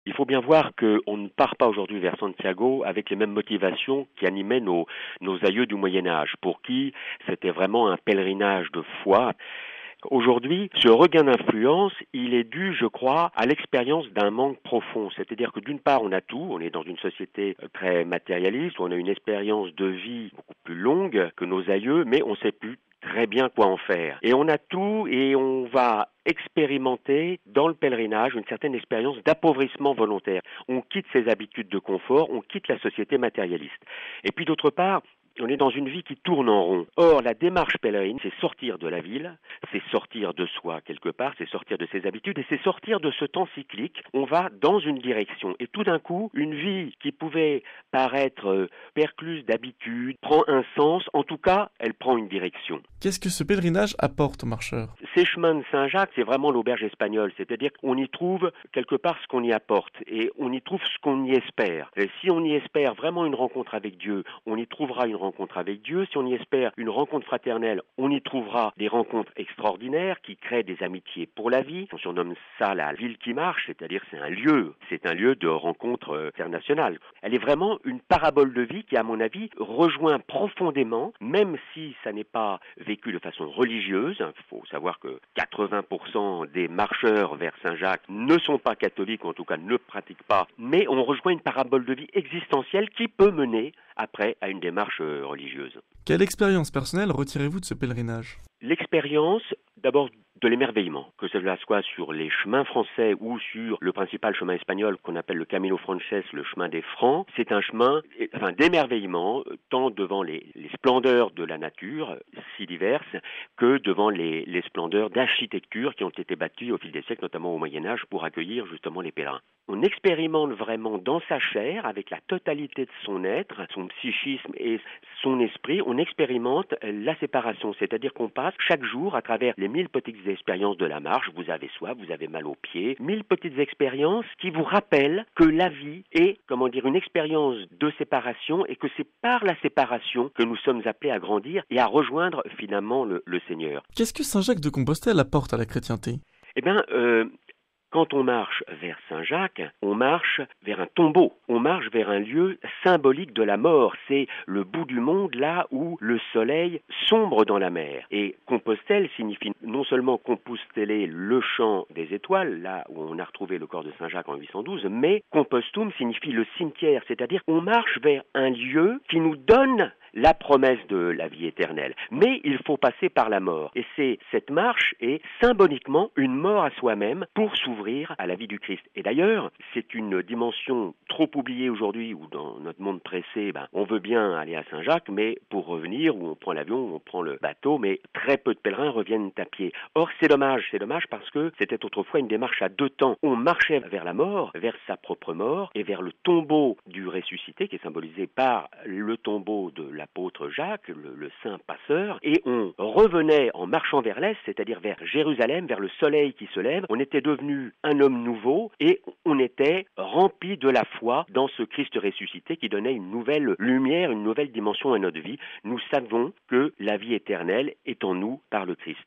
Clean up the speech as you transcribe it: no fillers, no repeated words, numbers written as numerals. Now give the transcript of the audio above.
Il faut bien voir qu'on ne part pas aujourd'hui vers Santiago avec les mêmes motivations qui animaient nos aïeux du Moyen Âge, pour qui c'était vraiment un pèlerinage de foi. Aujourd'hui, ce regain d'influence, il est dû, je crois, à l'expérience d'un manque profond. C'est-à-dire que d'une part, on a tout, on est dans une société très matérialiste, où on a une expérience de vie beaucoup plus longue que nos aïeux, mais on ne sait plus très bien quoi en faire. Et on a tout et on va expérimenter dans le pèlerinage une certaine expérience d'appauvrissement volontaire. On quitte ses habitudes de confort, on quitte la société matérialiste. Et puis d'autre part, on est dans une vie qui tourne en rond. Or, la démarche pèlerine, c'est sortir de la ville, c'est sortir de soi quelque part, c'est sortir de ses habitudes et c'est sortir de ce temps cyclique. On va dans une direction et tout d'un coup, une vie qui pouvait paraître percluse d'habitudes prend un sens, en tout cas, elle prend une direction. Qu'est-ce que ce pèlerinage apporte aux marcheurs? Ces chemins de Saint-Jacques, c'est vraiment l'auberge espagnole, c'est-à-dire qu'on y trouve quelque part ce qu'on y apporte et on y trouve ce qu'on y espère. Et si on y espère vraiment une rencontre avec Dieu, on y trouvera une rencontre avec Dieu. Si on y espère une rencontre fraternelle, on y trouvera des rencontres extraordinaires qui créent des amitiés pour la vie. On surnomme ça la ville qui marche, c'est-à-dire c'est un lieu de rencontre internationale. Elle est vraiment une parabole de vie qui, à mon avis, rejoint profondément, même si ça n'est pas vécu de façon religieuse. Il faut savoir que 80% des marcheurs vers Saint-Jacques ne sont pas catholiques, ou en tout cas ne pratiquent pas, mais on rejoint une parabole de vie existentielle qui peut mener après à une démarche religieuse. Quelle expérience personnelle retirez-vous de ce pèlerinage? L'expérience, d'abord de l'émerveillement, que cela soit sur les chemins français ou sur le principal chemin espagnol qu'on appelle le Camino Frances, le chemin des Francs, c'est un chemin d'émerveillement, tant devant les splendeurs de la nature, si diverses, que devant les splendeurs d'architecture qui ont été bâties au fil des siècles, notamment au Moyen-Âge, pour accueillir justement les pèlerins. On expérimente vraiment dans sa chair, avec la totalité de son être, son psychisme et son esprit, on expérimente la séparation, c'est-à-dire qu'on passe chaque jour à travers les 1000 petites expériences de la marche, vous avez soif, vous avez mal aux pieds, 1000 petites expériences qui vous rappellent que la vie est, une expérience de séparation et que c'est par la séparation que nous sommes appelés à grandir et à rejoindre finalement le Seigneur. Qu'est-ce que Saint Jacques de Compostelle apporte à la chrétienté? Quand on marche vers Saint-Jacques, on marche vers un tombeau, on marche vers un lieu symbolique de la mort. C'est le bout du monde, là où le soleil sombre dans la mer. Et Compostelle signifie non seulement composteller le champ des étoiles, là où on a retrouvé le corps de Saint-Jacques en 812, mais compostum signifie le cimetière, c'est-à-dire qu'on marche vers un lieu qui nous donne la promesse de la vie éternelle. Mais il faut passer par la mort. Et cette marche est symboliquement une mort à soi-même pour s'ouvrir à la vie du Christ. Et d'ailleurs, c'est une dimension trop oubliée aujourd'hui, où dans notre monde pressé, on veut bien aller à Saint-Jacques, mais pour revenir, où on prend l'avion, où on prend le bateau, mais très peu de pèlerins reviennent à pied. Or, c'est dommage parce que c'était autrefois une démarche à deux temps. On marchait vers la mort, vers sa propre mort, et vers le tombeau du ressuscité, qui est symbolisé par le tombeau de l'apôtre Jacques, le saint passeur, et on revenait en marchant vers l'est, c'est-à-dire vers Jérusalem, vers le soleil qui se lève. On était devenu un homme nouveau et on était rempli de la foi dans ce Christ ressuscité qui donnait une nouvelle lumière, une nouvelle dimension à notre vie. Nous savons que la vie éternelle est en nous par le Christ.